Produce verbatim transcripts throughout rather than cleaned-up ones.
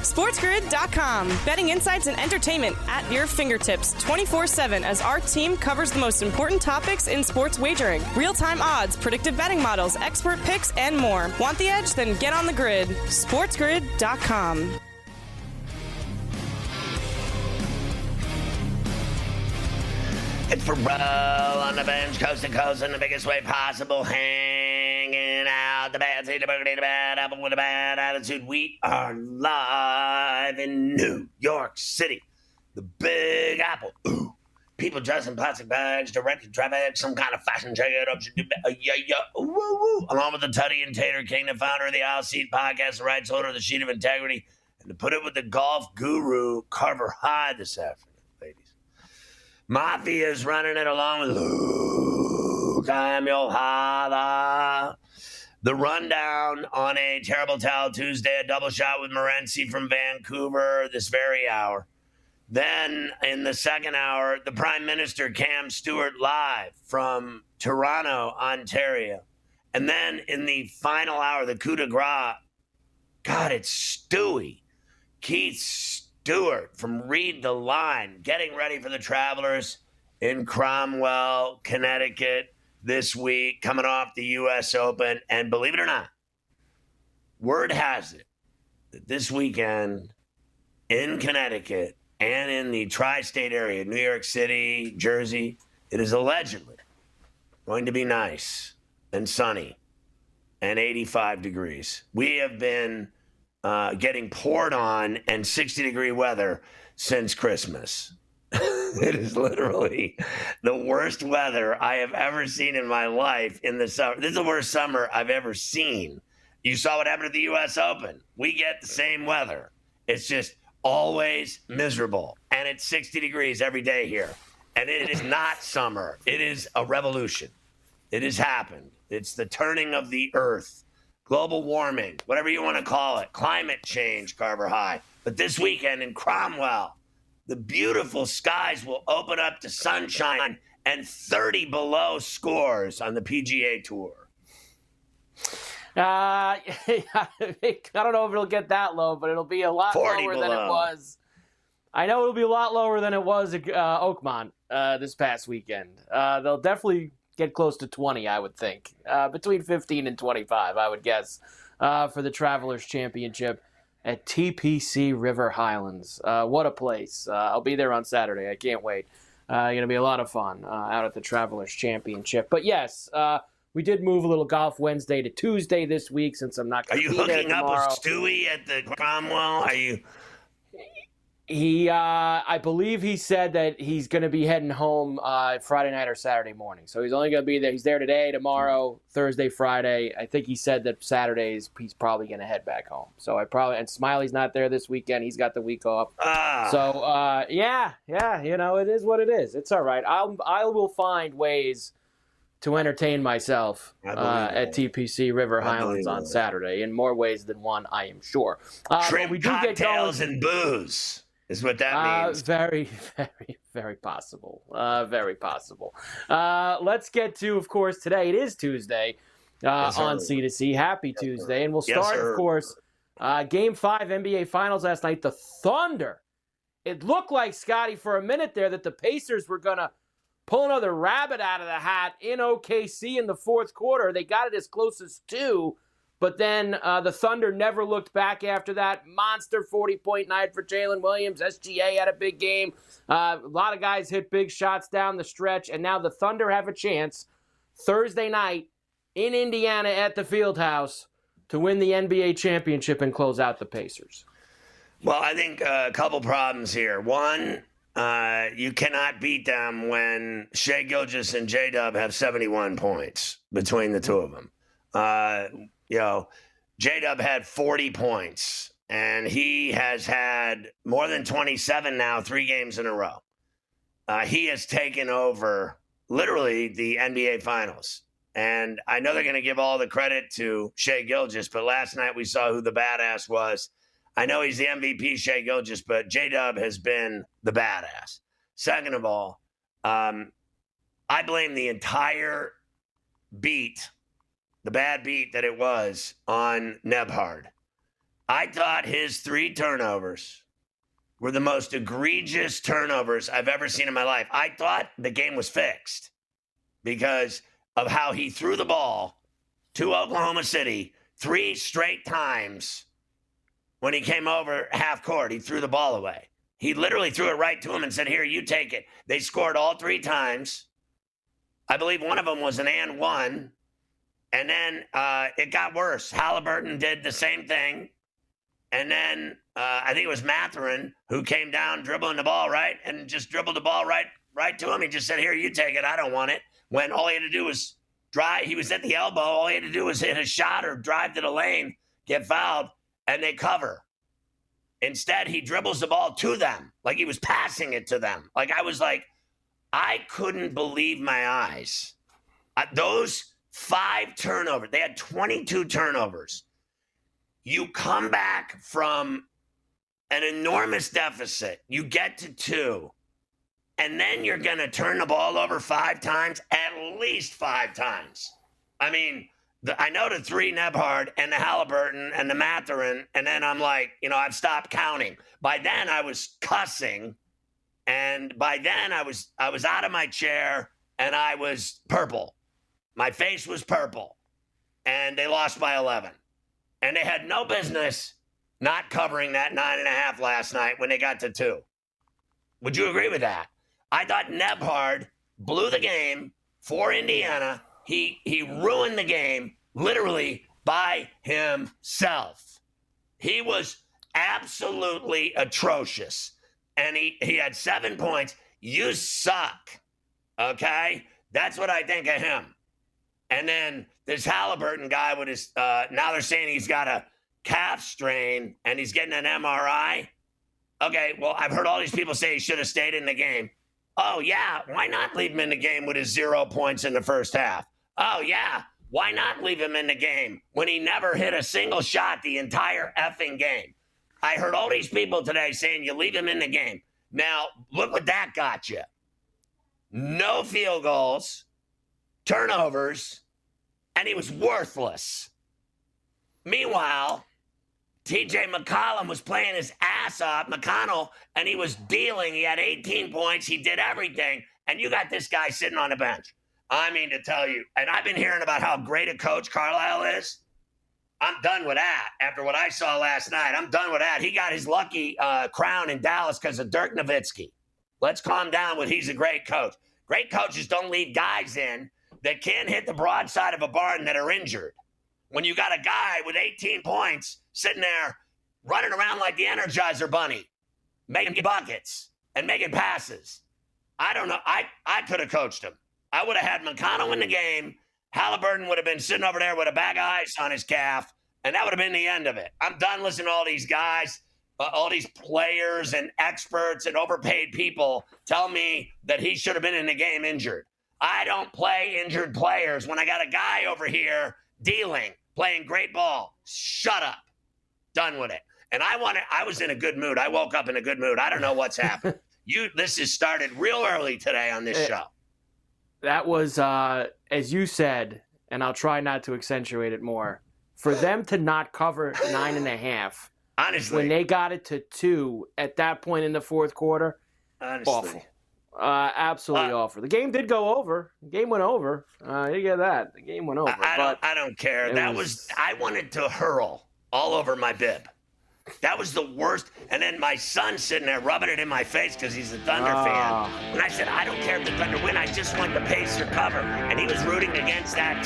SportsGrid dot com. Betting insights and entertainment at your fingertips twenty-four seven as our team covers the most important topics in sports wagering. Real-time odds, predictive betting models, expert picks, and more. Want the edge? Then get on the grid. SportsGrid dot com. It's Ferrall on the bench, coast to coast in the biggest way possible, hanging out the bad seat, the boogie, the bad apple with a bad attitude. We are live in New York City, the Big Apple. Ooh, people dressed in plastic bags, directed traffic, some kind of fashion check it up. Should do uh, yeah, yeah, woo, woo. Along with the Tutty and Tater King, the founder of the Aisle Seat Podcast, the rights holder of the Sheet of Integrity, and to put it with the golf guru Carver High this afternoon. Mafia is running it along with Luke. I'm your father. The rundown on a Terrible Towel Tuesday, a double shot with Morency from Vancouver this very hour. Then in the second hour, the Prime Minister Cam Stewart live from Toronto, Ontario. And then in the final hour, the coup de grace, God, it's Stewie. Keith Stewart from Read the Line, getting ready for the Travelers in Cromwell, Connecticut this week, coming off the U S Open. And believe it or not, word has it that this weekend in Connecticut and in the tri-state area, New York City, Jersey, it is allegedly going to be nice and sunny and eighty-five degrees. We have been Uh, getting poured on and sixty degree weather since Christmas. It is literally the worst weather I have ever seen in my life in the summer. This is the worst summer I've ever seen. You saw what happened at the U S Open. We get the same weather. It's just always miserable. And it's sixty degrees every day here. And it is not summer. It is a revolution. It has happened. It's the turning of the earth. Global warming, whatever you want to call it, climate change, Carver High. But this weekend in Cromwell, the beautiful skies will open up to sunshine and thirty below scores on the P G A Tour. Uh, I don't know if it'll get that low, but it'll be a lot lower below than it was. I know it'll be a lot lower than it was at uh, Oakmont uh, this past weekend. Uh, they'll definitely get close to twenty, I would think. Uh, between fifteen and twenty-five, I would guess, uh, for the Travelers Championship at T P C River Highlands. Uh, what a place. Uh, I'll be there on Saturday. I can't wait. Uh, going to be a lot of fun uh, out at the Travelers Championship. But yes, uh, we did move a little Golf Wednesday to Tuesday this week since I'm not going to be there tomorrow. Are you hooking up with Stewie at the Cromwell? Are you... He, uh, I believe he said that he's going to be heading home uh, Friday night or Saturday morning. So he's only going to be there. He's there today, tomorrow, Thursday, Friday. I think he said that Saturdays he's probably going to head back home. So I probably, and Smiley's not there this weekend. He's got the week off. Ah. So uh, yeah, yeah, you know, it is what it is. It's all right. I'll, I will find ways to entertain myself uh, at T P C River Highlands on Saturday in more ways than one, I am sure. Uh, Shrimp, we do cocktails, get going, and booze. Is what that uh, means. Very, very, very possible. Uh, very possible. Uh, let's get to, of course, today. It is Tuesday uh, yes, on C to C. Happy yes, Tuesday. Sir. And we'll start, yes, of course, uh, Game five N B A Finals last night. The Thunder. It looked like, Scotty, for a minute there that the Pacers were going to pull another rabbit out of the hat in O K C in the fourth quarter. They got it as close as two. But then uh, the Thunder never looked back after that. Monster forty-point night for Jalen Williams. S G A had a big game. Uh, a lot of guys hit big shots down the stretch. And now the Thunder have a chance Thursday night in Indiana at the Fieldhouse to win the N B A championship and close out the Pacers. Well, I think uh, a couple problems here. One, uh, you cannot beat them when Shai Gilgeous and J-Dub have seventy-one points between the two of them. Uh, you know, J-Dub had forty points, and he has had more than twenty-seven now, three games in a row. Uh, he has taken over literally the N B A Finals. And I know they're going to give all the credit to Shai Gilgeous, but last night we saw who the badass was. I know he's the M V P, Shai Gilgeous, but J-Dub has been the badass. Second of all, um, I blame the entire beat, the bad beat that it was on Nebhard. I thought his three turnovers were the most egregious turnovers I've ever seen in my life. I thought the game was fixed because of how he threw the ball to Oklahoma City three straight times when he came over half court. He threw the ball away. He literally threw it right to him and said, here, you take it. They scored all three times. I believe one of them was an and one. And then uh, it got worse. Halliburton did the same thing. And then uh, I think it was Mathurin who came down dribbling the ball, right? And just dribbled the ball right right to him. He just said, here, you take it. I don't want it. When all he had to do was drive. He was at the elbow. All he had to do was hit a shot or drive to the lane, get fouled, and they cover. Instead, he dribbles the ball to them like he was passing it to them. Like I was like, I couldn't believe my eyes. Uh, those five turnovers, they had twenty-two turnovers. You come back from an enormous deficit. You get to two. And then you're going to turn the ball over five times, at least five times. I mean, the, I know the three Nebhard and the Halliburton and the Mathurin, and then I'm like, you know, I've stopped counting. By then I was cussing, and by then I was I was out of my chair, and I was purple. My face was purple, and they lost by eleven. And they had no business not covering that nine and a half last night when they got to two. Would you agree with that? I thought Nebhard blew the game for Indiana. He he ruined the game literally by himself. He was absolutely atrocious. And he, he had seven points. You suck. Okay? That's what I think of him. And then this Halliburton guy with his, uh, now they're saying he's got a calf strain and he's getting an M R I. Okay, well, I've heard all these people say he should have stayed in the game. Oh, yeah, why not leave him in the game with his zero points in the first half? Oh, yeah, why not leave him in the game when he never hit a single shot the entire effing game? I heard all these people today saying you leave him in the game. Now, look what that got you. No field goals, turnovers, and he was worthless. Meanwhile, T J McConnell was playing his ass off, McConnell, and he was dealing. He had eighteen points. He did everything. And you got this guy sitting on the bench. I mean to tell you, and I've been hearing about how great a coach Carlisle is. I'm done with that. After what I saw last night, I'm done with that. He got his lucky uh, crown in Dallas because of Dirk Nowitzki. Let's calm down with he's a great coach. Great coaches don't leave guys in that can't hit the broadside of a barn that are injured. When you got a guy with eighteen points sitting there running around like the Energizer Bunny, making buckets and making passes. I don't know. I, I could have coached him. I would have had McConnell in the game. Halliburton would have been sitting over there with a bag of ice on his calf, and that would have been the end of it. I'm done listening to all these guys, uh, all these players and experts and overpaid people tell me that he should have been in the game injured. I don't play injured players when I got a guy over here dealing, playing great ball. Shut up. Done with it. And I want to, I was in a good mood. I woke up in a good mood. I don't know what's happened. You, this has started real early today on this show. That was, uh, as you said, and I'll try not to accentuate it more, for them to not cover nine and a half. Honestly. When they got it to two at that point in the fourth quarter, honestly. Awful. Uh, absolutely uh, awful. The game did go over. The game went over. Uh, you get that. The game went over. I, I, don't, I don't care. That was, was, I wanted to hurl all over my bib. That was the worst. And then my son sitting there rubbing it in my face because he's a Thunder oh. fan. And I said, I don't care if the Thunder win. I just want the Pacer cover. And he was rooting against that,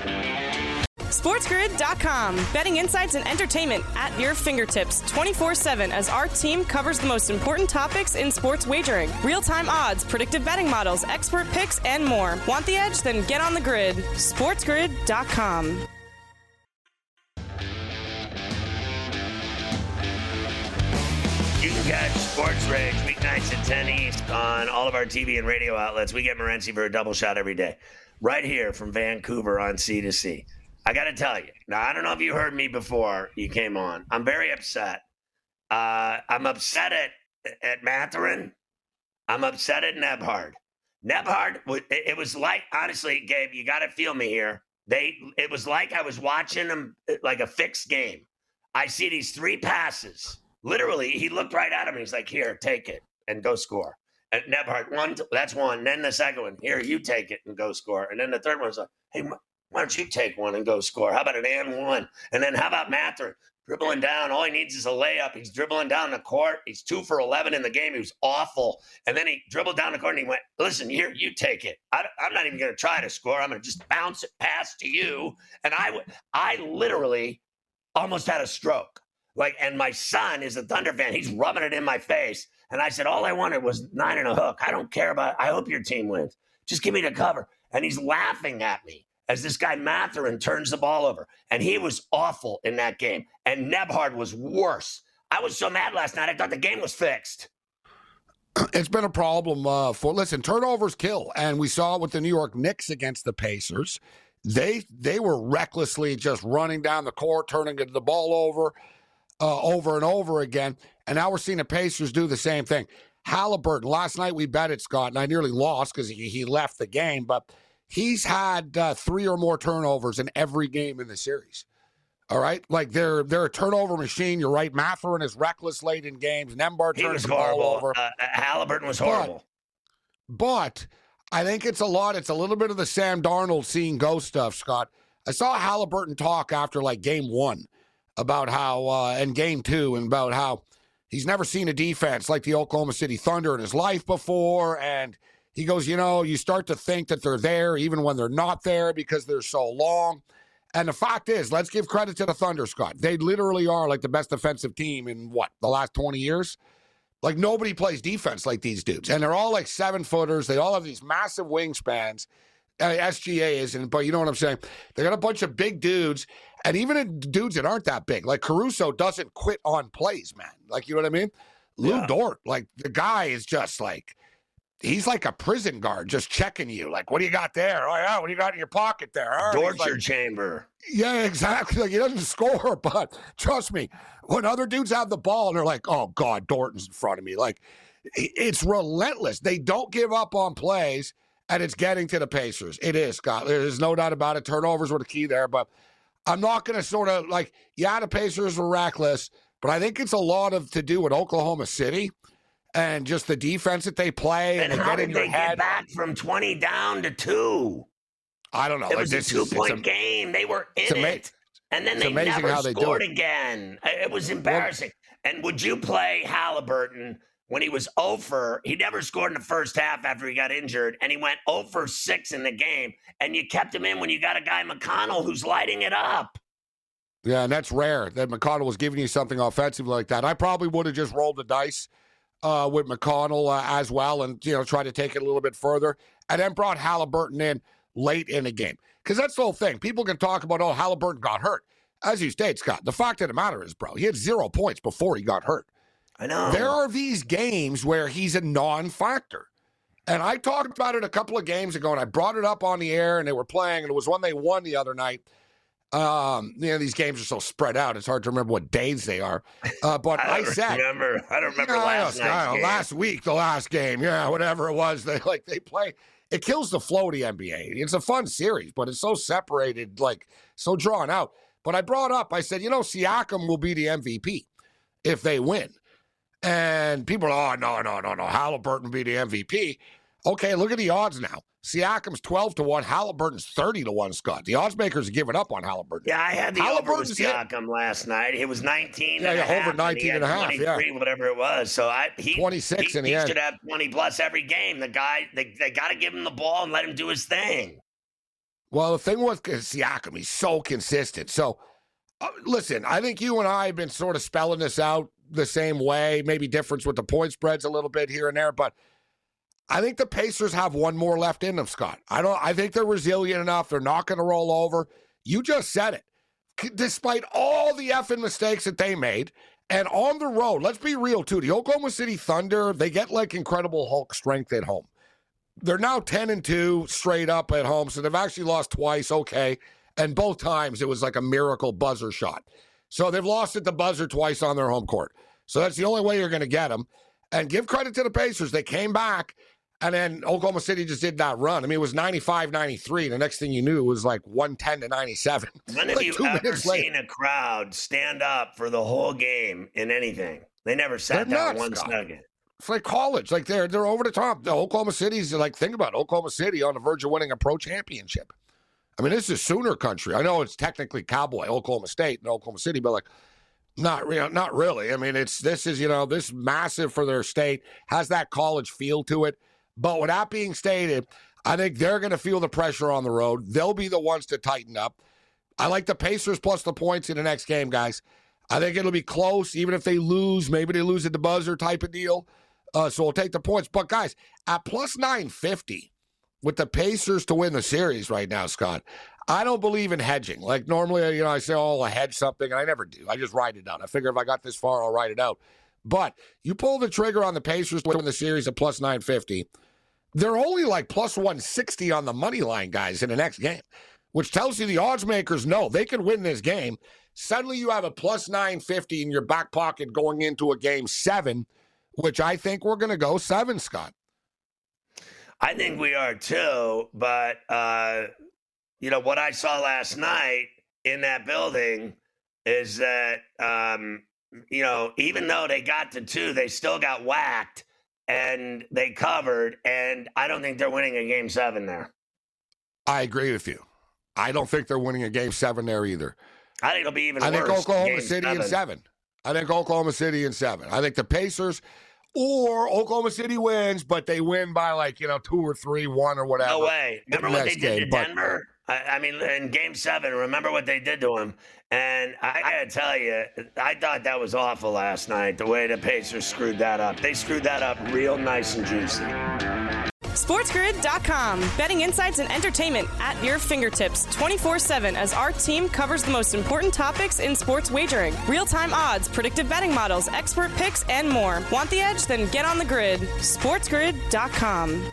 too. SportsGrid dot com. Betting insights and entertainment at your fingertips twenty-four seven as our team covers the most important topics in sports wagering. Real-time odds, predictive betting models, expert picks, and more. Want the edge? Then get on the grid. SportsGrid dot com. You can catch Sports Rage weeknights at ten East on all of our T V and radio outlets. We get Morency for a double shot every day. Right here from Vancouver on C to C. I got to tell you, now I don't know if you heard me before you came on. I'm very upset. Uh, I'm upset at, at Mathurin. I'm upset at Nebhard. Nebhard, it was like, honestly, Gabe, you got to feel me here. They, it was like I was watching them like a fixed game. I see these three passes. Literally, he looked right at him and he's like, here, take it and go score. And Nebhard, one, that's one. And then the second one, here, you take it and go score. And then the third one's like, hey, why don't you take one and go score? How about an and one? And then how about Mathurin dribbling down? All he needs is a layup. He's dribbling down the court. He's two for eleven in the game. He was awful. And then he dribbled down the court and he went, listen, here, you take it. I, I'm not even going to try to score. I'm going to just bounce it past to you. And I, I literally almost had a stroke. Like, and my son is a Thunder fan. He's rubbing it in my face. And I said, all I wanted was nine and a hook. I don't care about, I hope your team wins. Just give me the cover. And he's laughing at me as this guy Mathurin turns the ball over. And he was awful in that game. And Nebhard was worse. I was so mad last night, I thought the game was fixed. It's been a problem uh, for, listen, turnovers kill. And we saw it with the New York Knicks against the Pacers. They they were recklessly just running down the court, turning the ball over, uh, over and over again. And now we're seeing the Pacers do the same thing. Halliburton, last night we bet it, Scott, and I nearly lost because he, he left the game, but he's had uh, three or more turnovers in every game in the series. All right? Like, they're they're a turnover machine. You're right. Mathurin is reckless late in games. Nembhard turns the ball over. Uh, Halliburton was horrible. But, but I think it's a lot. It's a little bit of the Sam Darnold seeing ghost stuff, Scott. I saw Halliburton talk after, like, game one about how, uh, and game two, and about how he's never seen a defense like the Oklahoma City Thunder in his life before. And he goes, you know, you start to think that they're there even when they're not there because they're so long. And the fact is, let's give credit to the Thunder, Scott. They literally are like the best defensive team in, what, the last twenty years? Like, nobody plays defense like these dudes. And they're all like seven-footers. They all have these massive wingspans. Uh, S G A isn't, but you know what I'm saying? They got a bunch of big dudes, and even dudes that aren't that big. Like, Caruso doesn't quit on plays, man. Like, you know what I mean? Lou Yeah. Dort, like, the guy is just like, he's like a prison guard just checking you. Like, what do you got there? Oh, yeah, what do you got in your pocket there? All right. Torture Like, chamber. yeah, exactly. Like, he doesn't score, but trust me, when other dudes have the ball and they're like, oh, God, Dorton's in front of me. Like, it's relentless. They don't give up on plays, and it's getting to the Pacers. It is, Scott. There's no doubt about it. Turnovers were the key there, but I'm not going to sort of like, yeah, the Pacers were reckless, but I think it's a lot of to do with Oklahoma City and just the defense that they play. And, and how they get did in your they head. get back from twenty down to two? I don't know. It Like, was a this is- two-point it's a- game. They were in it's ama- it. And then it's they amazing never how they do scored it. again. It was embarrassing. And would you play Halliburton when he was oh for, he never scored in the first half after he got injured, and he went oh for six in the game, and you kept him in when you got a guy, McConnell, who's lighting it up? Yeah, and that's rare that McConnell was giving you something offensive like that. I probably would have just rolled the dice uh, with McConnell uh, as well and, you know, try to take it a little bit further, and then brought Halliburton in late in the game. Because that's the whole thing. People can talk about, oh, Halliburton got hurt. As you state, Scott, the fact of the matter is, bro, he had zero points before he got hurt. I know. There are these games where he's a non-factor. And I talked about it a couple of games ago, and I brought it up on the air, and they were playing, and it was one they won the other night. Um, you know, these games are so spread out, it's hard to remember what days they are. Uh, but I, I, don't said, remember. I don't remember yeah, last I know, night's game. last week, the last game, yeah, whatever it was. They like they play. It kills the flow of the N B A. It's a fun series, but it's so separated, like so drawn out. But I brought up, I said, you know, Siakam will be the M V P if they win. And people are, oh, no, no, no, no. Halliburton will be the M V P. Okay, look at the odds now. Siakam's twelve to one. Halliburton's thirty to one, Scott. The odds makers are giving up on Halliburton. Yeah, I had the over with Halliburton's hit- Siakam last night. It was nineteen Yeah, and yeah, a half. over nineteen and, and a half, yeah. twenty-three, whatever it was. So I he twenty-six he, in the he end. should have twenty plus every game. The guy, they, they got to give him the ball and let him do his thing. Well, the thing with Siakam, he's so consistent. So, uh, listen, I think you and I have been sort of spelling this out the same way, maybe difference with the point spreads a little bit here and there, but I think the Pacers have one more left in them, Scott. I don't. I think they're resilient enough. They're not going to roll over. You just said it. C- Despite all the effing mistakes that they made, and on the road, let's be real, too. The Oklahoma City Thunder, they get like incredible Hulk strength at home. They're now ten and two straight up at home, so they've actually lost twice, okay. And both times it was like a miracle buzzer shot. So they've lost at the buzzer twice on their home court. So that's the only way you're going to get them. And give credit to the Pacers. They came back, And then Oklahoma City just did that run. I mean, it was ninety-five ninety-three. The next thing you knew, it was like one ten to ninety-seven. When have like you ever seen a crowd stand up for the whole game in anything? They never sat They're down nuts, one God. second. It's like college. Like they're they're over the top. The Oklahoma City's like, think about it. Oklahoma City on the verge of winning a pro championship. I mean, this is Sooner country. I know it's technically Cowboy, Oklahoma State and Oklahoma City, but like not real, not really. I mean, it's this is, you know, this massive for their state, has that college feel to it. But with that being stated, I think they're going to feel the pressure on the road. They'll be the ones to tighten up. I like the Pacers plus the points in the next game, guys. I think it'll be close, even if they lose. Maybe they lose at the buzzer type of deal. Uh, so we'll take the points. But, guys, at plus nine fifty with the Pacers to win the series right now, Scott, I don't believe in hedging. Like normally, you know, I say, oh, I'll hedge something, and I never do. I just write it out. I figure if I got this far, I'll write it out. But you pull the trigger on the Pacers to win the series at plus nine fifty. They're only like plus one sixty on the money line, guys, in the next game, which tells you the odds makers know they can win this game. Suddenly you have a plus nine fifty in your back pocket going into a game seven, which I think we're going to go seven, Scott. I think we are too, but, uh, you know, what I saw last night in that building is that, um, you know, even though they got to two, they still got whacked and they covered, and I don't think they're winning a game seven there. I agree with you. I don't think they're winning a game seven there either. I think it'll be even I worse. think Oklahoma City seven. in seven. I think Oklahoma City in seven. I think the Pacers or Oklahoma City wins, but they win by like, you know, two or three, one or whatever. No way. Remember what they did game, to but, Denver? I, I mean, in game seven, remember what they did to him? And I got to tell you, I thought that was awful last night, the way the Pacers screwed that up. They screwed that up real nice and juicy. SportsGrid dot com. Betting insights and entertainment at your fingertips twenty-four seven as our team covers the most important topics in sports wagering. Real-time odds, predictive betting models, expert picks, and more. Want the edge? Then get on the grid. SportsGrid dot com.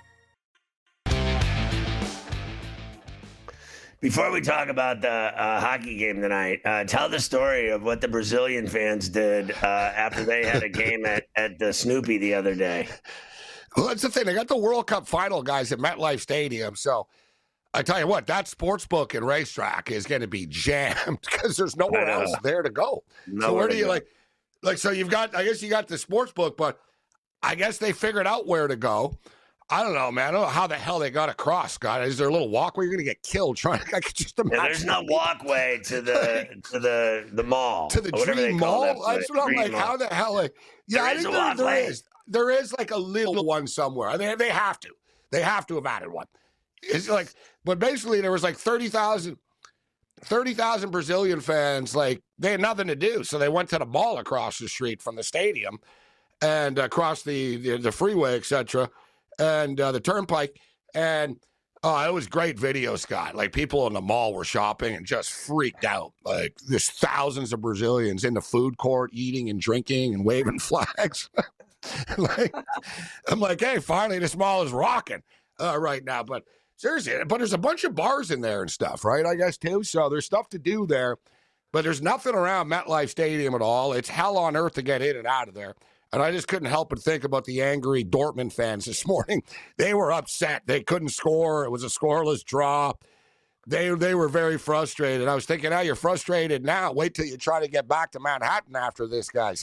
Before we talk about the uh, hockey game tonight, uh, tell the story of what the Brazilian fans did uh, after they had a game at, at the Snoopy the other day. Well, that's the thing. They got the World Cup final, guys, at MetLife Stadium. So I tell you what, that sportsbook and racetrack is going to be jammed because there's nowhere else there to go. Nowhere so where do you go. like, like, so you've got, I guess you got the sportsbook, but I guess they figured out where to go. I don't know, man. I don't know how the hell they got across, Scott. Is there a little walkway? You're going to get killed trying to, I could just imagine. Yeah, there's no walkway to the to the the mall. To the Dream Mall? That's what I'm like, how the hell? Like, yeah, I think there, there is. There is like a little one somewhere. They, they have to. They have to have added one. It's like, but basically there was like thirty thousand thirty thousand Brazilian fans. Like they had nothing to do. So they went to the mall across the street from the stadium and across the, the, the freeway, et cetera, and uh, the turnpike. And oh, it was great video, Scott. Like people in the mall were shopping and just freaked out. Like there's thousands of Brazilians in the food court eating and drinking and waving flags. like, I'm like, hey, finally, this mall is rocking uh, right now. But seriously, but there's a bunch of bars in there and stuff, right? I guess too. So there's stuff to do there, but there's nothing around MetLife Stadium at all. It's hell on earth to get in and out of there. And I just couldn't help but think about the angry Dortmund fans this morning. They were upset. They couldn't score. It was a scoreless draw. They they were very frustrated. I was thinking, oh, you're frustrated now. Wait till you try to get back to Manhattan after this, guys.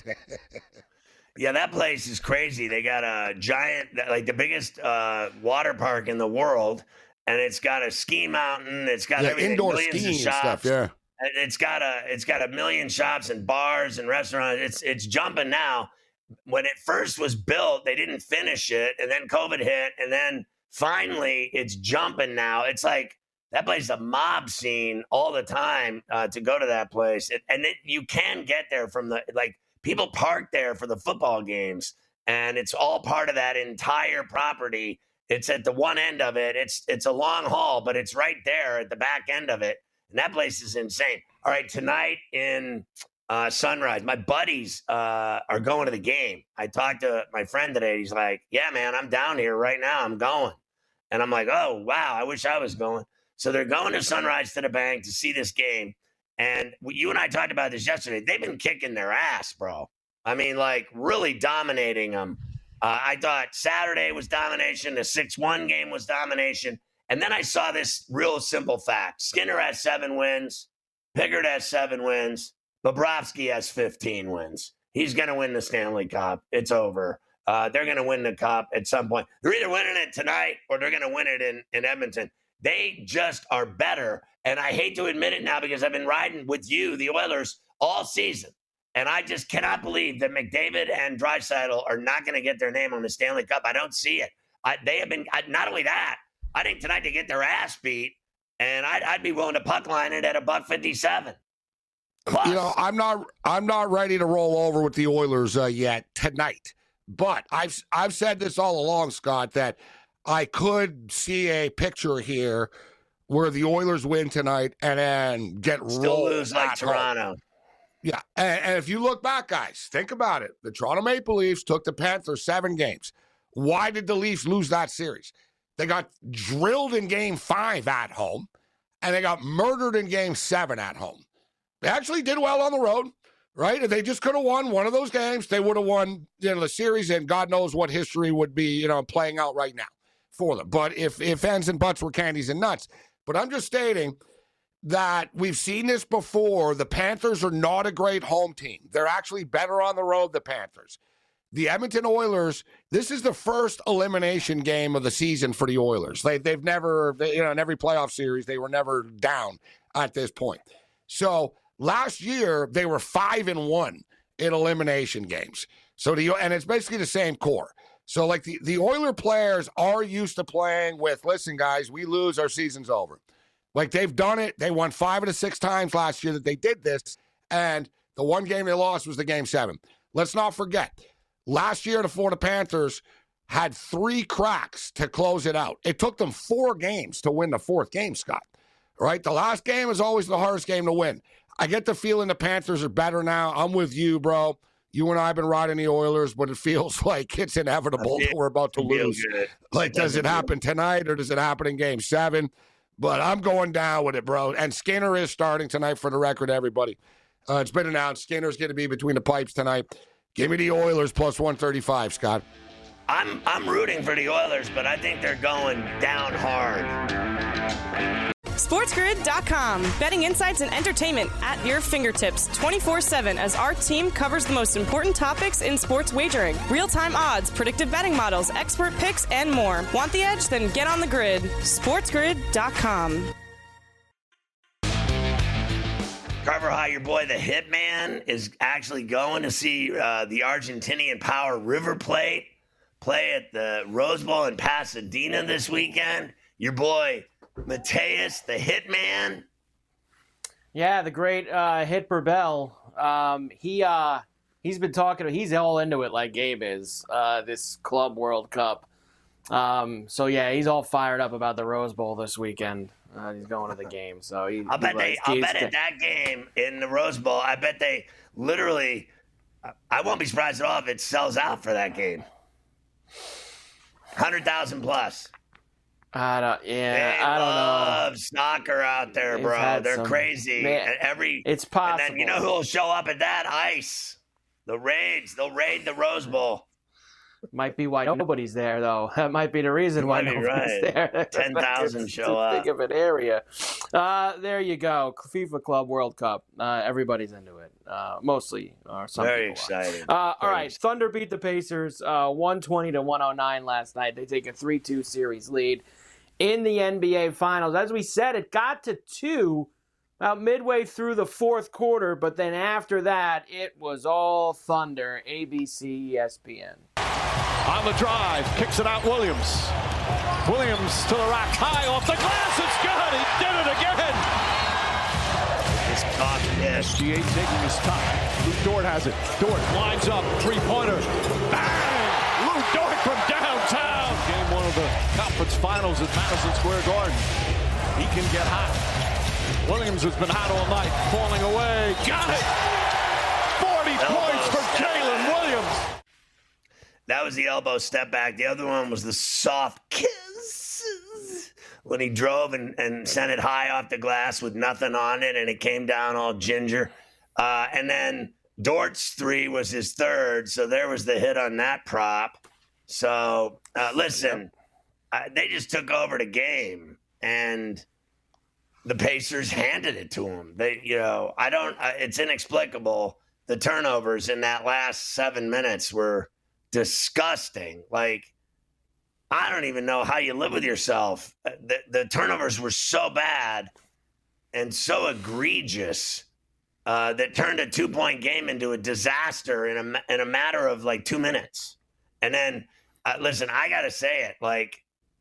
Yeah, that place is crazy. They got a giant, like the biggest uh, water park in the world, and it's got a ski mountain. It's got yeah, everything, indoor skiing and stuff. Yeah, it's got a it's got a million shops and bars and restaurants. It's it's jumping now. When it first was built, they didn't finish it, and then COVID hit, and then finally it's jumping now. It's like that place is a mob scene all the time uh, to go to that place, it, and it, you can get there from the like. People park there for the football games, and it's all part of that entire property. It's at the one end of it. It's it's a long haul, but it's right there at the back end of it. And that place is insane. All right, tonight in uh, Sunrise, my buddies uh, are going to the game. I talked to my friend today. He's like, yeah, man, I'm down here right now. I'm going. And I'm like, oh, wow, I wish I was going. So they're going to Sunrise to the Bank to see this game. And you and I talked about this yesterday. They've been kicking their ass, bro. I mean, like really dominating them. Uh, I thought Saturday was domination. The six one game was domination. And then I saw this real simple fact. Skinner has seven wins. Pickard has seven wins. Bobrovsky has fifteen wins. He's going to win the Stanley Cup. It's over. Uh, they're going to win the Cup at some point. They're either winning it tonight or they're going to win it in, in Edmonton. They just are better. And I hate to admit it now because I've been riding with you, the Oilers, all season. And I just cannot believe that McDavid and Draisaitl are not going to get their name on the Stanley Cup. I don't see it. I, they have been, I, not only that, I think tonight they get their ass beat, and I'd, I'd be willing to puck line it at a buck fifty-seven. Plus. You know, I'm not, I'm not ready to roll over with the Oilers uh, yet tonight. But I've, I've said this all along, Scott, that I could see a picture here where the Oilers win tonight and then get Still rolled lose like at Toronto. home. Yeah, and, and if you look back, guys, think about it. The Toronto Maple Leafs took the Panthers seven games. Why did the Leafs lose that series? They got drilled in game five at home, and they got murdered in game seven at home. They actually did well on the road, right? If they just could have won one of those games, they would have won, you know, the series, and God knows what history would be, you know, playing out right now for them. But if, if ends and buts were candies and nuts. But I'm just stating that we've seen this before. The Panthers are not a great home team. They're actually better on the road, the Panthers. The Edmonton Oilers, this is the first elimination game of the season for the Oilers. They, they've never, they, you know, in every playoff series, they were never down at this point. So last year, they were five and one in elimination games. So the, and it's basically the same core. So like the, the Oiler players are used to playing with, listen, guys, we lose, our season's over. Like they've done it. They won five of the six times last year that they did this. And the one game they lost was the game seven. Let's not forget. Last year, the Florida Panthers had three cracks to close it out. It took them four games to win the fourth game, Scott. Right? The last game is always the hardest game to win. I get the feeling the Panthers are better now. I'm with you, bro. You and I have been riding the Oilers, but it feels like it's inevitable that we're about to lose. Like, does it happen tonight or does it happen in game seven? But I'm going down with it, bro. And Skinner is starting tonight, for the record, everybody. Uh, it's been announced. Skinner's going to be between the pipes tonight. Give me the Oilers plus one thirty-five, Scott. I'm I'm rooting for the Oilers, but I think they're going down hard. SportsGrid dot com. Betting insights and entertainment at your fingertips twenty-four seven as our team covers the most important topics in sports wagering. Real-time odds, predictive betting models, expert picks, and more. Want the edge? Then get on the grid. SportsGrid dot com. Carver High, your boy, the Hitman, is actually going to see uh, the Argentinian power River Plate play at the Rose Bowl in Pasadena this weekend. Your boy, Mateus, the Hitman. Yeah, the great uh, Hit Burbell. Um, he, uh, he's been talking, he's all into it like Gabe is, uh, this Club World Cup. Um, so, yeah, he's all fired up about the Rose Bowl this weekend. Uh, he's going to the game, so he. I'll bet he they. I'll bet at that game in the Rose Bowl, I bet they literally. I won't be surprised at all if it sells out for that game. Hundred thousand plus. I don't. Yeah, they I don't love know. Soccer out there, They've bro. They're some, crazy. man, and every. It's possible. And then you know who will show up at that? Ice. The Raids. They'll raid the Rose Bowl. Might be why nobody's there, though. That might be the reason why nobody's right. there. ten thousand show up. Big of an area. Uh, there you go. FIFA Club World Cup. Uh, everybody's into it. Uh, mostly. Or some Very people exciting. Uh, all Very right. exciting. Thunder beat the Pacers uh, one twenty to one oh nine last night. They take a three two series lead in the N B A Finals. As we said, it got to two about midway through the fourth quarter, but then after that, it was all Thunder. A B C, E S P N. On the drive, kicks it out Williams. Williams to the rack, high off the glass, it's good, he did it again! It's tough, yes. S G A taking his time. Lou Dort has it. Dort lines up, three-pointer. Bang! Lou Dort from downtown! Game one of the conference finals at Madison Square Garden. He can get hot. Williams has been hot all night, falling away. Got it! forty Elbow points for Jalen Williams! That was the elbow step back. The other one was the soft kisses when he drove and, and sent it high off the glass with nothing on it, and it came down all ginger. Uh, and then Dort's three was his third, so there was the hit on that prop. So, uh, listen, uh, they just took over the game, and the Pacers handed it to them. They, you know, I don't. Uh, it's inexplicable. The turnovers in that last seven minutes were disgusting. Like, I don't even know how you live with yourself. The, the turnovers were so bad and so egregious uh, that turned a two-point game into a disaster in a in a matter of like two minutes. And then, uh, listen, I got to say it, like,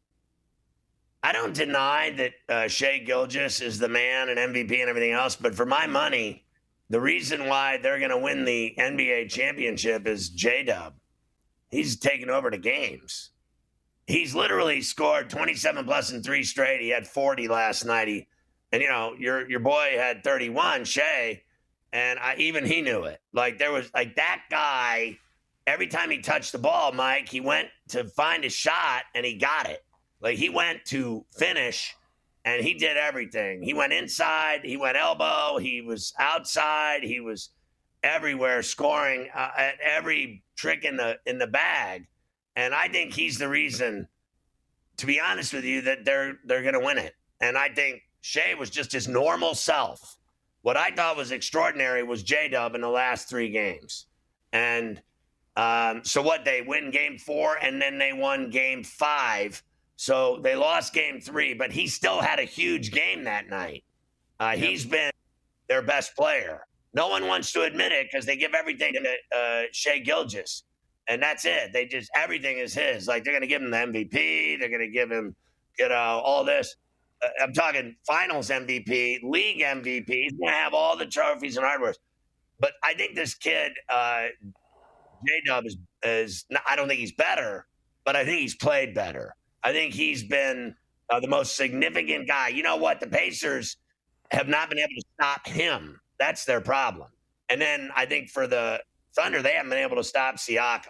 I don't deny that uh, Shai Gilgeous is the man and M V P and everything else, but for my money, the reason why they're going to win the N B A championship is J-Dub. He's taken over the games. He's literally scored twenty-seven plus in three straight. He had forty last night. He, and, you know, your your boy had thirty-one, Shai, and I, even he knew it. Like, there was, like, that guy, every time he touched the ball, Mike, he went to find a shot, and he got it. Like, he went to finish, and he did everything. He went inside. He went elbow. He was outside. He was everywhere scoring uh, at every trick in the in the bag. And I think he's the reason, to be honest with you, that they're they're going to win it. And I think Shai was just his normal self. What I thought was extraordinary was J-Dub in the last three games. And um, so what, they win game four, and then they won game five. So they lost game three, but he still had a huge game that night. Uh, yep. He's been their best player. No one wants to admit it because they give everything to uh, Shai Gilgeous. And that's it. They just, everything is his. Like, they're going to give him the M V P. They're going to give him, you know, all this. Uh, I'm talking finals M V P, league M V P. He's going to have all the trophies and hardware. But I think this kid, uh, J-Dub, is, is not, I don't think he's better, but I think he's played better. I think he's been uh, the most significant guy. You know what? The Pacers have not been able to stop him. That's their problem. And then I think for the Thunder, they haven't been able to stop Siakam.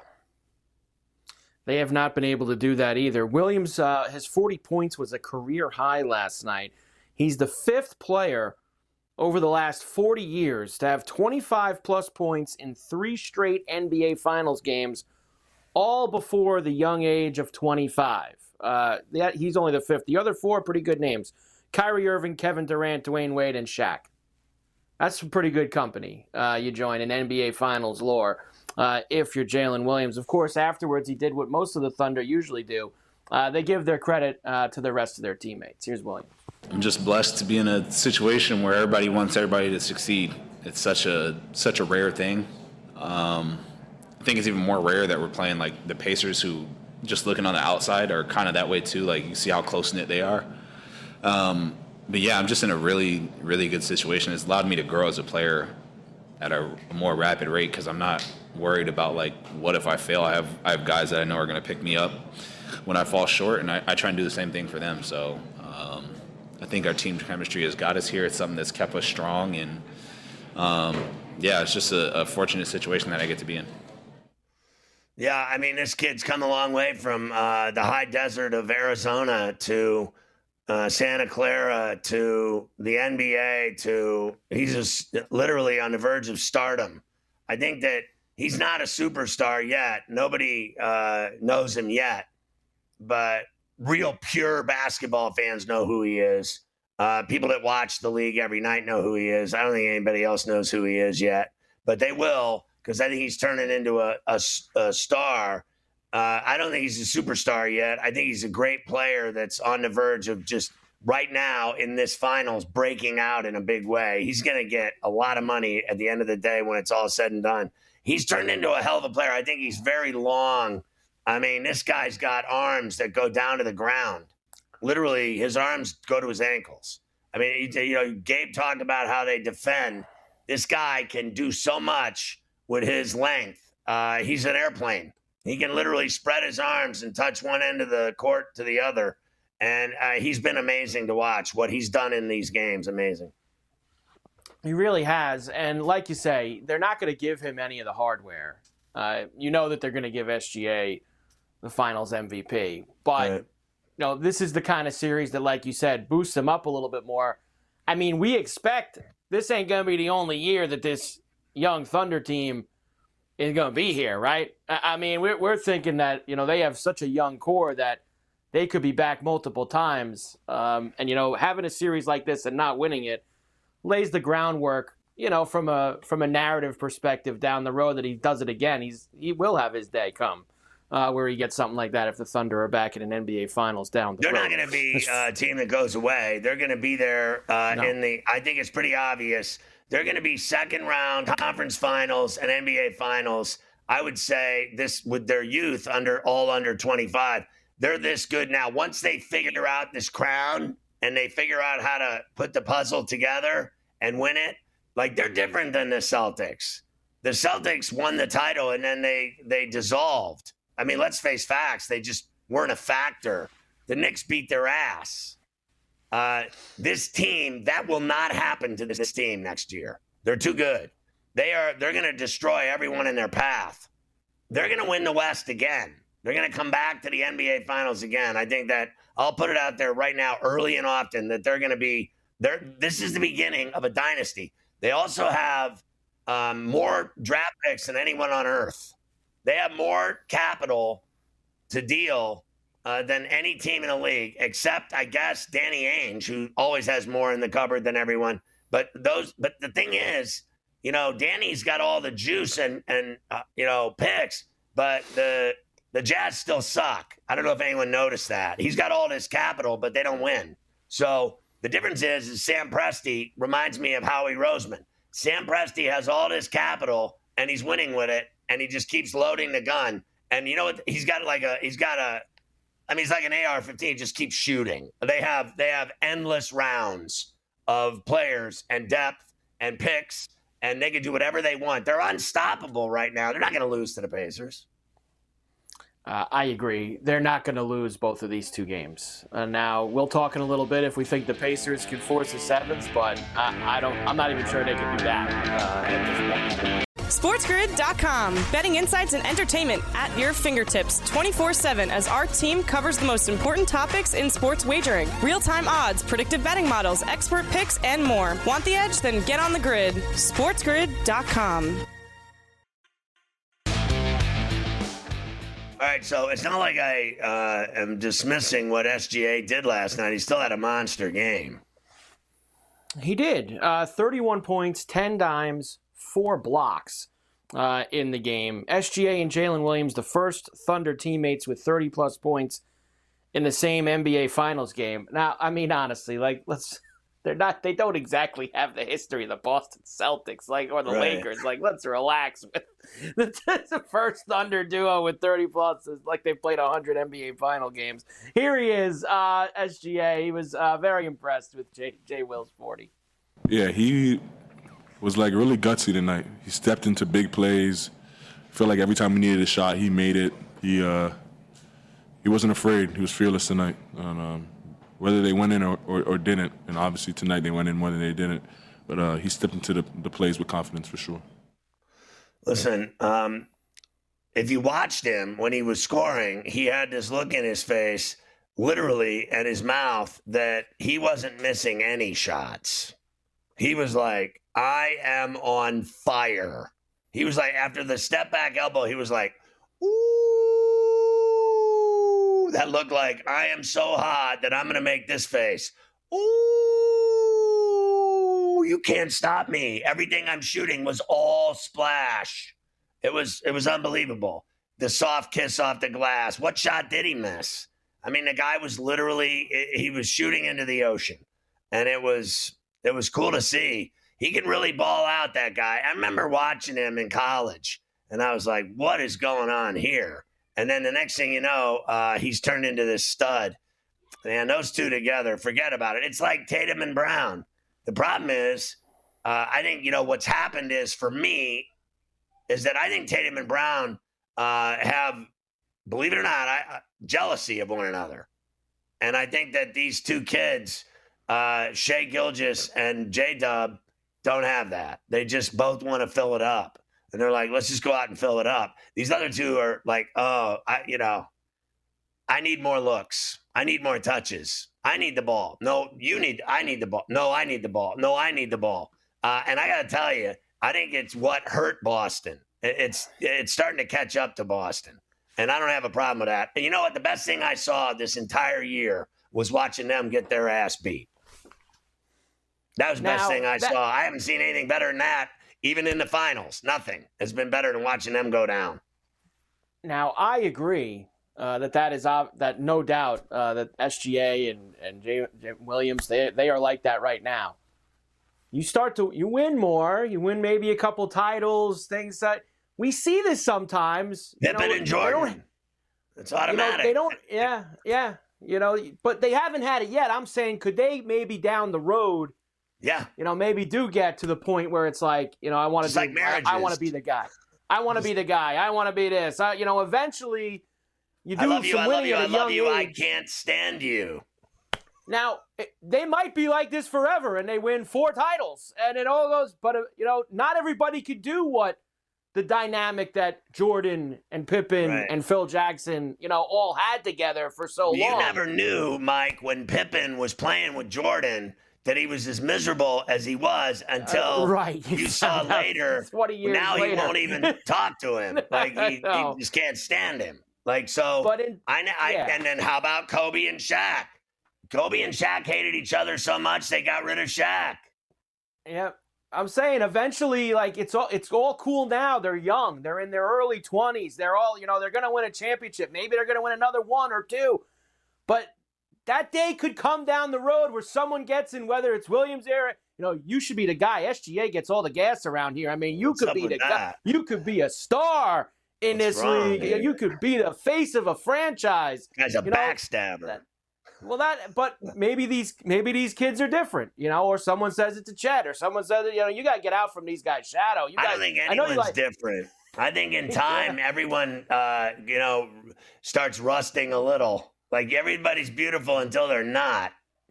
They have not been able to do that either. Williams, uh, his forty points was a career high last night. He's the fifth player over the last forty years to have twenty-five plus points in three straight N B A Finals games, all before the young age of twenty-five. Uh, that, he's only the fifth. The other four are pretty good names: Kyrie Irving, Kevin Durant, Dwayne Wade, and Shaq. That's some pretty good company. Uh, you join in N B A Finals lore uh, if you're Jalen Williams. Of course, afterwards, he did what most of the Thunder usually do. Uh, they give their credit uh, to the rest of their teammates. Here's Williams. I'm just blessed to be in a situation where everybody wants everybody to succeed. It's such a such a rare thing. Um, I think it's even more rare that we're playing like the Pacers, who just looking on the outside are kind of that way too. Like, you see how close-knit they are. Um, But, yeah, I'm just in a really, really good situation. It's allowed me to grow as a player at a more rapid rate because I'm not worried about, like, what if I fail? I have I have guys that I know are going to pick me up when I fall short, and I, I try and do the same thing for them. So um, I think our team chemistry has got us here. It's something that's kept us strong. And, um, yeah, it's just a, a fortunate situation that I get to be in. Yeah, I mean, this kid's come a long way from uh, the high desert of Arizona to – Uh, Santa Clara to the N B A to he's just literally on the verge of stardom. I think that he's not a superstar yet. Nobody uh, knows him yet, but real pure basketball fans know who he is. Uh, people that watch the league every night know who he is. I don't think anybody else knows who he is yet, but they will, because I think he's turning into a, a, a star. Uh, I don't think he's a superstar yet. I think he's a great player that's on the verge of just right now in this finals breaking out in a big way. He's going to get a lot of money at the end of the day when it's all said and done. He's turned into a hell of a player. I think he's very long. I mean, this guy's got arms that go down to the ground. Literally, his arms go to his ankles. I mean, you know, Gabe talked about how they defend. This guy can do so much with his length. Uh, he's an airplane. He can literally spread his arms and touch one end of the court to the other. And uh, he's been amazing to watch. What he's done in these games, amazing. He really has. And like you say, they're not going to give him any of the hardware. Uh, you know that they're going to give S G A the finals M V P. But, right. you know, this is the kind of series that, like you said, boosts him up a little bit more. I mean, we expect this ain't going to be the only year that this young Thunder team is going to be here, right? I mean, we're, we're thinking that, you know, they have such a young core that they could be back multiple times. Um, and, you know, having a series like this and not winning it lays the groundwork, you know, from a from a narrative perspective down the road that he does it again. He's He will have his day come uh, where he gets something like that if the Thunder are back in an N B A Finals down the They're road. not going to be a team that goes away. They're going to be there uh, No. in the – I think it's pretty obvious. They're going to be second round conference finals and N B A finals. I would say this with their youth under all under twenty-five. They're this good now. Once they figure out this crown and they figure out how to put the puzzle together and win it, like they're different than the Celtics. The Celtics won the title and then they they dissolved. I mean, let's face facts. They just weren't a factor. The Knicks beat their ass. Uh, this team, that will not happen to this team next year. They're too good. They are, they're going to destroy everyone in their path. They're going to win the West again. They're going to come back to the N B A Finals again. I think that I'll put it out there right now, early and often, that they're going to be, they're, this is the beginning of a dynasty. They also have um, more draft picks than anyone on earth. They have more capital to deal Uh, than any team in the league, except I guess Danny Ainge, who always has more in the cupboard than everyone. But those, but the thing is, you know, Danny's got all the juice and and uh, you know picks, but the the Jazz still suck. I don't know if anyone noticed that. He's got all this capital, but they don't win. So the difference is, is Sam Presti reminds me of Howie Roseman. Sam Presti has all this capital and he's winning with it, and he just keeps loading the gun. And you know what? He's got like a he's got a I mean, it's like an A R fifteen, just keeps shooting. They have they have endless rounds of players and depth and picks, and they can do whatever they want. They're unstoppable right now. They're not going to lose to the Pacers. Uh, I agree. They're not going to lose both of these two games. Uh, now, we'll talk in a little bit if we think the Pacers can force a seventh, but I, I don't. I'm not even sure they can do that uh, at this point. SportsGrid dot com. Betting insights and entertainment at your fingertips twenty-four seven as our team covers the most important topics in sports wagering. Real-time odds, predictive betting models, expert picks, and more. Want the edge? Then get on the grid. SportsGrid dot com. All right, so it's not like I uh, am dismissing what S G A did last night. He still had a monster game. He did. Uh, thirty-one points, ten dimes, four blocks uh, in the game. S G A and Jalen Williams, the first Thunder teammates with thirty-plus points in the same N B A Finals game. Now, I mean, honestly, like, let's they're not they don't exactly have the history of the Boston Celtics, like, or the Right. Lakers. Like, let's relax. It's the first Thunder duo with thirty-plus. It's like they've played one hundred N B A Final games. Here he is, uh, S G A. He was uh, very impressed with J. J. Will's forty. Yeah, he was like really gutsy tonight. He stepped into big plays. I feel like every time he needed a shot, he made it. He uh, he wasn't afraid. He was fearless tonight. And, um, whether they went in or, or, or didn't, and obviously tonight they went in more than they didn't, but uh, he stepped into the, the plays with confidence for sure. Listen, um, if you watched him when he was scoring, he had this look in his face, literally, and his mouth, that he wasn't missing any shots. He was like, I am on fire. He was like, after the step back elbow, he was like, ooh, that looked like, I am so hot that I'm going to make this face. Ooh, you can't stop me. Everything I'm shooting was all splash. It was, it was unbelievable. The soft kiss off the glass. What shot did he miss? I mean, the guy was literally, he was shooting into the ocean, and it was, it was cool to see. He can really ball out, that guy. I remember watching him in college, and I was like, what is going on here? And then the next thing you know, uh, he's turned into this stud. Man, those two together, forget about it. It's like Tatum and Brown. The problem is, uh, I think, you know, what's happened is, for me, is that I think Tatum and Brown uh, have, believe it or not, I, uh, jealousy of one another. And I think that these two kids, uh, Shai Gilgeous and J-Dub, don't have that. They just both want to fill it up. And they're like, let's just go out and fill it up. These other two are like, oh, I, you know, I need more looks. I need more touches. I need the ball. No, you need, I need the ball. No, I need the ball. No, I need the ball. Uh, and I got to tell you, I think it's what hurt Boston. It's it's starting to catch up to Boston, and I don't have a problem with that. And you know what? The best thing I saw this entire year was watching them get their ass beat. That was the Now, best thing I that- saw. I haven't seen anything better than that, even in the finals. Nothing has been better than watching them go down. Now, I agree uh, that that is ob- that no doubt uh, that S G A and and Jay, Jay Williams they they are like that right now. You start to you win more, you win maybe a couple titles, things that we see this sometimes. You Pippen know, and they don't- Jordan. It's automatic. You know, they don't. Yeah, yeah. You know, but they haven't had it yet. I'm saying, could they maybe down the road? Yeah. You know, maybe do get to the point where it's like, you know, I want to Just like I, I want to marriages. be the guy. I want to be the guy. I want to be this. I, you know, eventually, you do I love you. some I love winning you. at I a love young you. I age. can't stand you. Now, it- they might be like this forever, and they win four titles, and it all goes. But uh, you know, not everybody could do what the dynamic that Jordan and Pippen Right. and Phil Jackson, you know, all had together for so You long. never knew, Mike, when Pippen was playing with Jordan, that he was as miserable as he was until Uh, right. you saw found out later. twenty years now later. he won't even talk to him. Like he, No. he just can't stand him. Like so. But in, I, kn- I yeah. and then how about Kobe and Shaq? Kobe and Shaq hated each other so much they got rid of Shaq. yeah, I'm saying eventually, like it's all it's all cool now. They're young. They're in their early twenties. They're all, you know, they're gonna win a championship. Maybe they're gonna win another one or two. But that day could come down the road where someone gets in, whether it's Williams era, you know, you should be the guy. S G A gets all the gas around here. I mean, you What's could up be with the guy. that? You could be a star in What's this wrong, league. dude? You could be the face of a franchise. Guy's a You know, backstabber. that- Well, that, but maybe these, maybe these kids are different, you know, or someone says it to Chet, or someone says, you know, you got to get out from these guys' shadow. You I guys, don't think I know you anyone's like, different. I think in time, everyone, uh, you know, starts rusting a little. Like everybody's beautiful until they're not.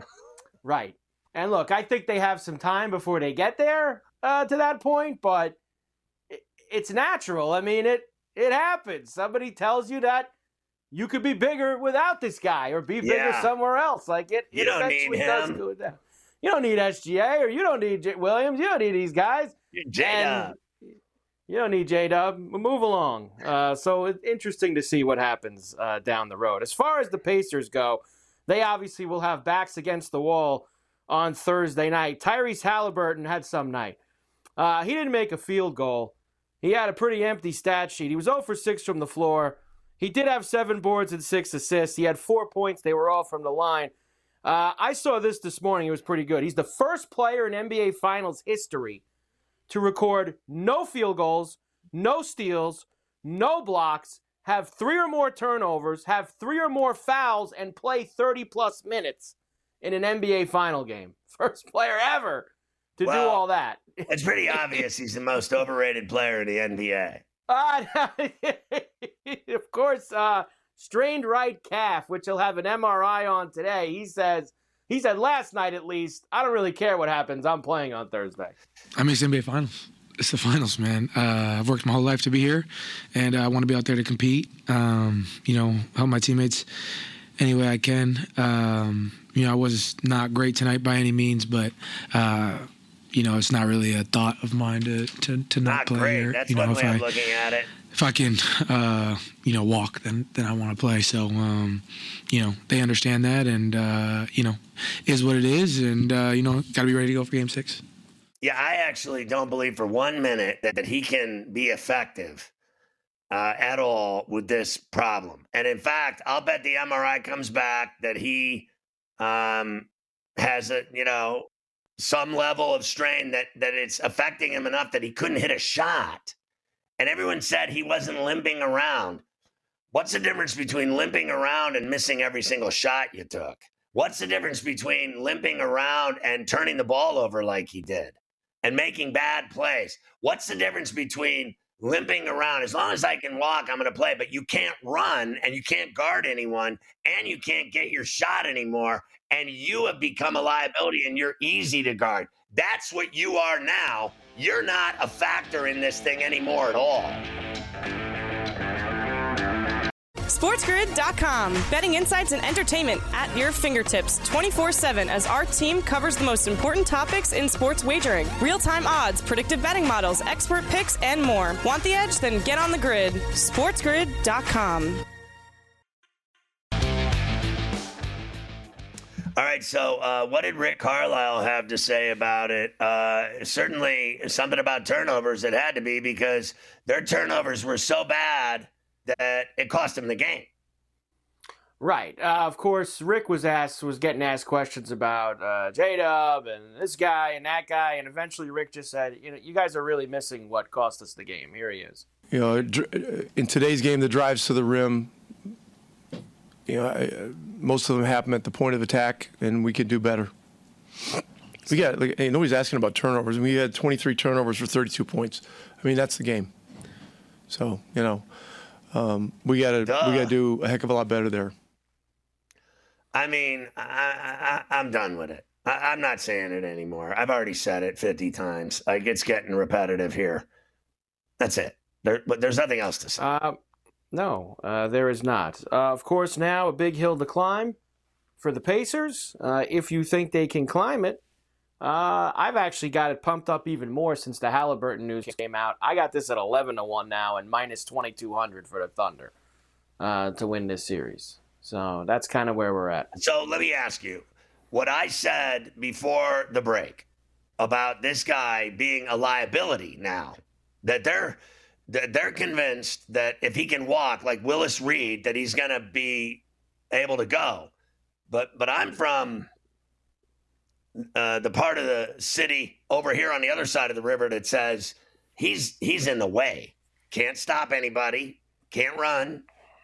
right. And look, I think they have some time before they get there uh, to that point, but it, it's natural. I mean, it it happens. Somebody tells you that you could be bigger without this guy, or be bigger Yeah. somewhere else. Like it, You it don't need eventually does him. go down. You don't need S G A, or you don't need J- Williams. You don't need these guys. Jada. And you don't need J-Dub. Move along. Uh, so it's interesting to see what happens uh, down the road. As far as the Pacers go, they obviously will have backs against the wall on Thursday night. Tyrese Halliburton had some night. Uh, he didn't make a field goal. He had a pretty empty stat sheet. He was zero for six from the floor. He did have seven boards and six assists. He had four points. They were all from the line. Uh, I saw this this morning. It was pretty good. He's the first player in N B A Finals history to record no field goals, no steals, no blocks, have three or more turnovers, have three or more fouls, and play thirty-plus minutes in an N B A final game. First player ever to Well, do all that. It's pretty obvious he's the most overrated player in the N B A. Uh, of course, uh, strained right calf, which he'll have an M R I on today. He says, he said last night at least, I don't really care what happens. I'm playing on Thursday. I mean, it's N B A Finals. It's the finals, man. Uh, I've worked my whole life to be here, and I want to be out there to compete. Um, you know, help my teammates any way I can. Um, you know, I was not great tonight by any means, but uh, you know, it's not really a thought of mine to to, to not, Not play. great. Or, That's you know, one if way I of looking at it. if I can, uh, you know, walk, then then I want to play. So, um, you know, they understand that, and uh, you know, is what it is, and uh, you know, got to be ready to go for Game Six. Yeah, I actually don't believe for one minute that, that he can be effective uh, at all with this problem. And in fact, I'll bet the M R I comes back that he um, has a, you know, some level of strain that that it's affecting him enough that he couldn't hit a shot. And everyone said he wasn't limping around. What's the difference between limping around and missing every single shot you took? What's the difference between limping around and turning the ball over like he did and making bad plays? What's the difference between limping around? As long as I can walk, I'm going to play, but you can't run and you can't guard anyone and you can't get your shot anymore. And you have become a liability and you're easy to guard. That's what you are now. You're not a factor in this thing anymore at all. SportsGrid dot com. Betting insights and entertainment at your fingertips twenty-four seven as our team covers the most important topics in sports wagering. Real-time odds, predictive betting models, expert picks, and more. Want the edge? Then get on the grid. SportsGrid dot com. All right, so uh, what did Rick Carlisle have to say about it? Uh, certainly something about turnovers. It had to be because their turnovers were so bad that it cost them the game. Right. Uh, of course, Rick was asked, was getting asked questions about uh, J-Dub and this guy and that guy, and eventually Rick just said, you know, you guys are really missing what cost us the game. Here he is. You know, in today's game, the drives to the rim, you know, I, most of them happen at the point of attack, and we could do better. We got like, hey, nobody's asking about turnovers. We had twenty-three turnovers for thirty-two points. I mean, that's the game. So you know, um, we got to we got to do a heck of a lot better there. I mean, I, I, I'm done with it. I, I'm not saying it anymore. I've already said it fifty times. Like, it's getting repetitive here. That's it. There, but there's nothing else to say. Uh, No, uh, there is not. Uh, of course, now a big hill to climb for the Pacers. Uh, if you think they can climb it, uh, I've actually got it pumped up even more since the Halliburton news came out. I got this at eleven to one now and minus twenty-two hundred for the Thunder uh, to win this series. So that's kind of where we're at. So let me ask you, what I said before the break about this guy being a liability now, that they're – they're convinced that if he can walk like Willis Reed, that he's going to be able to go. But but I'm from uh, the part of the city over here on the other side of the river that says he's he's in the way. Can't stop anybody. Can't run.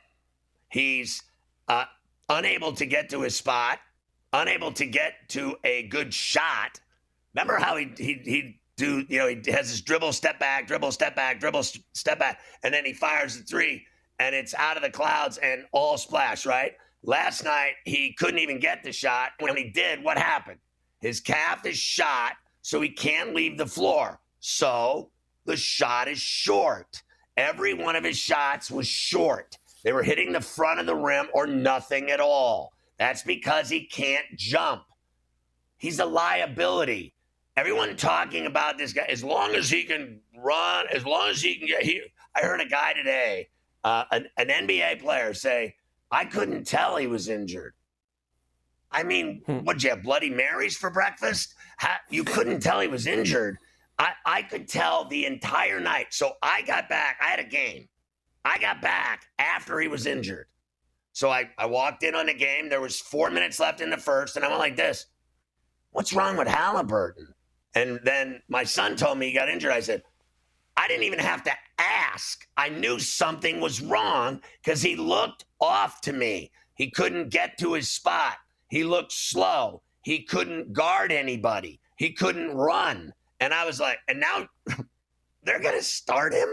He's uh, unable to get to his spot. Unable to get to a good shot. Remember how he he he. Do, you know, he has his dribble, step back, dribble, step back, dribble, step back, and then he fires the three, and it's out of the clouds and all splash, right? Last night, he couldn't even get the shot. When he did, what happened? His calf is shot, so he can't leave the floor. So the shot is short. Every one of his shots was short. They were hitting the front of the rim or nothing at all. That's because he can't jump. He's a liability. Everyone talking about this guy, as long as he can run, as long as he can get here. I heard a guy today, uh, an, an N B A player, say, I couldn't tell he was injured. I mean, hmm. what'd you have, Bloody Marys for breakfast? How, you couldn't tell he was injured. I, I could tell the entire night. So I got back. I had a game. I got back after he was injured. So I, I walked in on the game. There was four minutes left in the first, and I went like this. What's wrong with Halliburton? And then my son told me he got injured. I said, I didn't even have to ask. I knew something was wrong because he looked off to me. He couldn't get to his spot. He looked slow. He couldn't guard anybody. He couldn't run. And I was like, and now they're going to start him?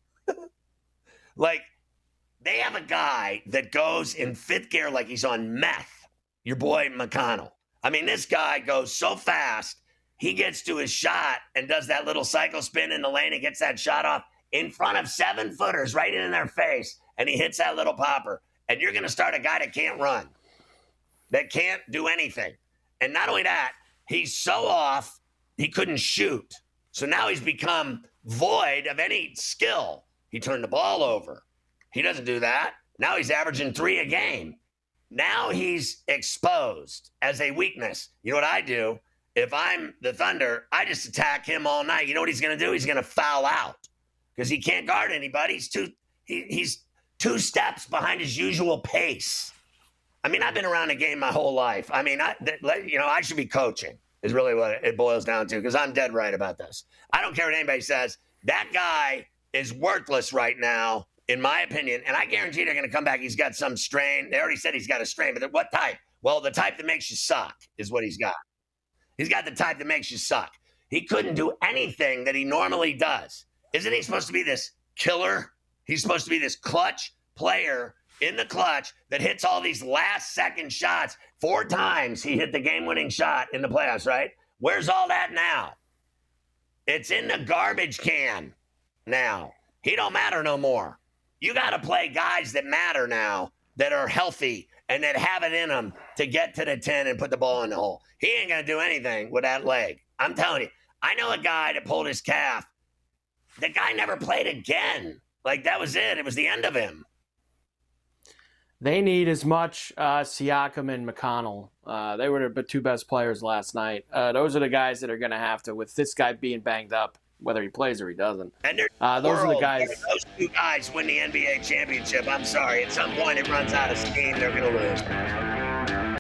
Like, they have a guy that goes in fifth gear like he's on meth, your boy McConnell. I mean, this guy goes so fast. He gets to his shot and does that little cycle spin in the lane and gets that shot off in front of seven footers right in their face. And he hits that little popper. And you're going to start a guy that can't run, that can't do anything. And not only that, he's so off, he couldn't shoot. So now he's become void of any skill. He turned the ball over. He doesn't do that. Now he's averaging three a game. Now he's exposed as a weakness. You know what I do? If I'm the Thunder, I just attack him all night. You know what he's going to do? He's going to foul out because he can't guard anybody. He's two, he, he's two steps behind his usual pace. I mean, I've been around the game my whole life. I mean, I, you know, I should be coaching is really what it boils down to because I'm dead right about this. I don't care what anybody says. That guy is worthless right now, in my opinion, and I guarantee they're going to come back. He's got some strain. They already said he's got a strain, but what type? Well, the type that makes you suck is what he's got. He's got the type that makes you suck. He couldn't do anything that he normally does. Isn't he supposed to be this killer? He's supposed to be this clutch player in the clutch that hits all these last-second shots. Four times he hit the game-winning shot in the playoffs, right? Where's all that now? It's in the garbage can now. He don't matter no more. You got to play guys that matter now, that are healthy and that have it in them to get to the ten and put the ball in the hole. He ain't going to do anything with that leg. I'm telling you. I know a guy that pulled his calf. The guy never played again. Like, that was it. It was the end of him. They need as much uh, Siakam and McConnell. Uh, they were the two best players last night. Uh, those are the guys that are going to have to, with this guy being banged up, whether he plays or he doesn't. And uh, those world, are the guys. Those two guys win the N B A championship. I'm sorry. At some point, it runs out of steam. They're going to lose.